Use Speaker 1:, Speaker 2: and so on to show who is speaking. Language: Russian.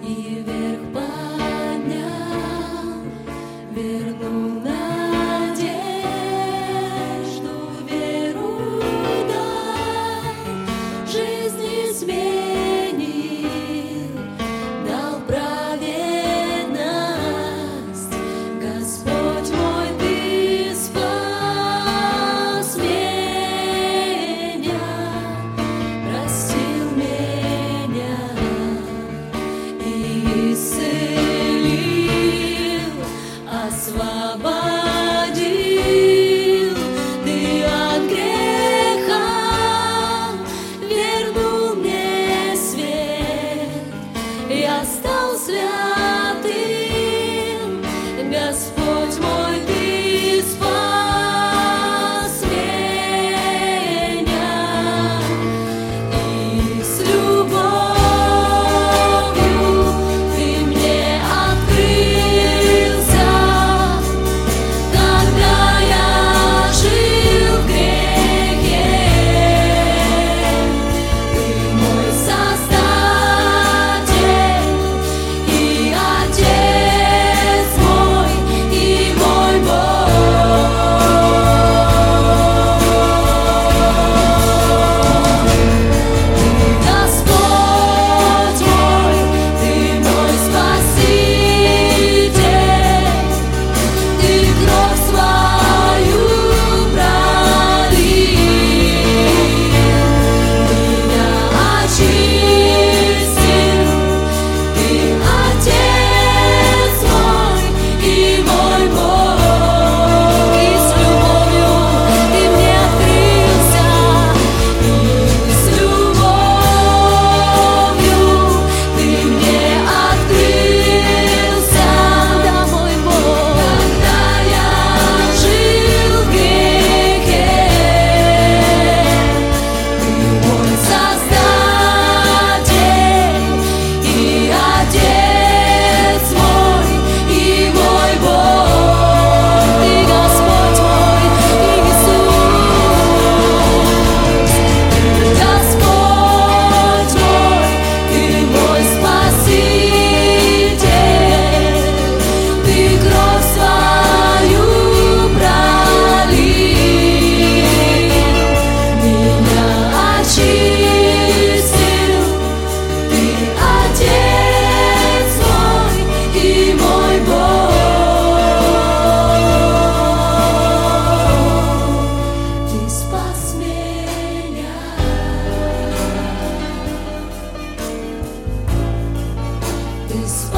Speaker 1: и вверх поднял, вернул надежду, веру дай, жизнь изменил, дал праведность. Господь мой, Ты спас меня, простил меня и исцелил, освободил. Ты от греха вернул мне свет, я стал святым. Господь мой, Ты спас меня и с любовью Ты мне открылся, когда я жил в грехе. Ты мой Создатель и Отец мой, и мой Господь мой, Ты мой Спаситель, Ты кровь свою пролил, меня очистил. Ты Отец мой и мой Бог, и с любовью Ты мне открылся, и с любовью Ты мне открылся, да, мой Бог, когда я жил в грехе. Ты мой Создатель и Отец мой, и мой Бог. Ты Господь мой, Иисус. Господь мой, Ты мой Спаситель, Ты кровь свою пролил, меня очистил. Ты Отец мой и мой Бог, Ты спас меня, Ты спас